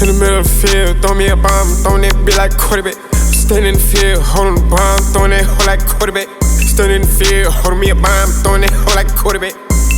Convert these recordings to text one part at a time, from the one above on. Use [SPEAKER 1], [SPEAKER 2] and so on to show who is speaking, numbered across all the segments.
[SPEAKER 1] In the middle of the field, throw me a bomb, throwing that bitch like quarterback. Standing in the field, holding the bomb, throwing that hoe like quarterback. Standing in the field, holding me a bomb, throwing that hoe like quarterback.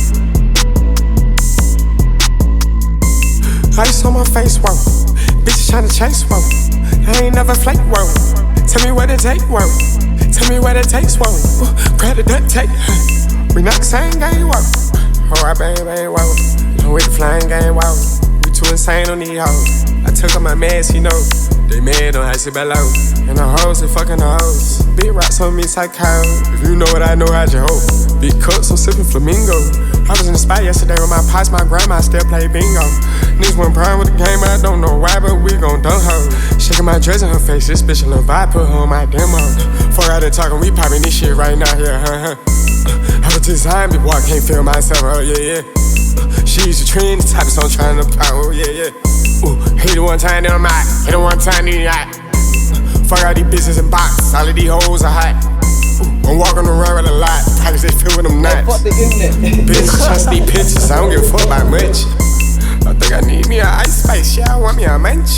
[SPEAKER 1] Ice on my face, whoa. Bitches tryna chase, whoa. I ain't never flake, whoa. Tell me what it take, whoa. Tell me what it takes, whoa. Grab the duct tape. We not the same game, whoa. Alright, baby, whoa. I'm with the flying game, whoa. We too insane on these hoes. I took off my mask, you know. They mad on I sit below. And the hoes, they fucking the hoes. Big rocks on me, psycho. If you know what I know, how'd you hope? Big cups, I'm sipping flamingo. I was in the spot yesterday with my pops, my grandma still play bingo. Niggas went prime with the game, I don't know why, but we gon' dunk her. Shaking my dress in her face, this bitch a little vibe, put her on my demo. Fuck out there talking, we poppin' this shit right now, yeah, I was designed before I can't feel myself, oh yeah. She's a trend, the type of song trying to pop, oh yeah. Hate it one time, then I'm out. Hate it one time, then you out. Fuck all these bitches in box, all of these hoes are hot. I'm walking around with a lot, pockets they fill with them nuts.
[SPEAKER 2] Fuck the internet.
[SPEAKER 1] Bitches trust these pictures, I don't give a fuck about much. I think I need me an Ice Spice, yeah, I want me a munch.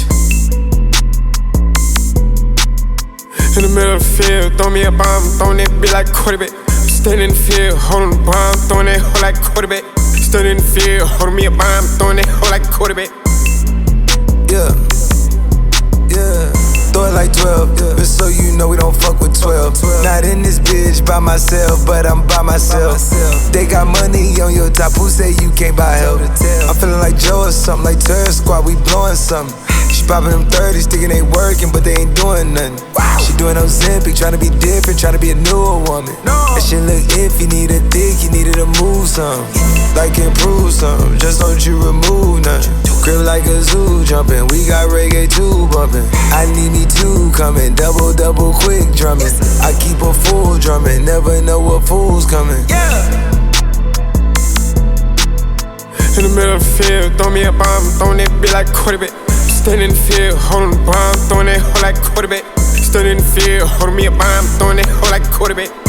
[SPEAKER 1] In the middle of the field, throw me a bomb, throwing that bitch like quarterback. Standing in the field, holding the bomb, throwing that hoe like quarterback. Standing in the field, holding me a bomb, throwing that hoe like quarterback.
[SPEAKER 3] Yeah, throw it like 12, but so you know we don't fuck with 12. Not in this bitch by myself, but I'm by myself. They got money on your top, who say you can't buy help? I'm feeling like Joe or something, like Terror Squad, we blowing something. She poppin' them 30s, thinking they working, but they ain't doing nothing. She doing Ozempic, tryna be different, tryna be a newer woman. That shit look if you need a dick, you needed to move some. Like improve some, just don't you remove nothing. Grip like a zoo jumping, we got reggae too bumping. I need me two coming, double quick drumming. I keep a full drumming, never know what fool's coming.
[SPEAKER 1] In the middle of the field, throw me a bomb, throwing that bitch like quarterback. Standing in the field, holding the bomb, throwing that hoe like quarterback. Standing in the field, holding me a bomb, throwing that hoe like quarterback.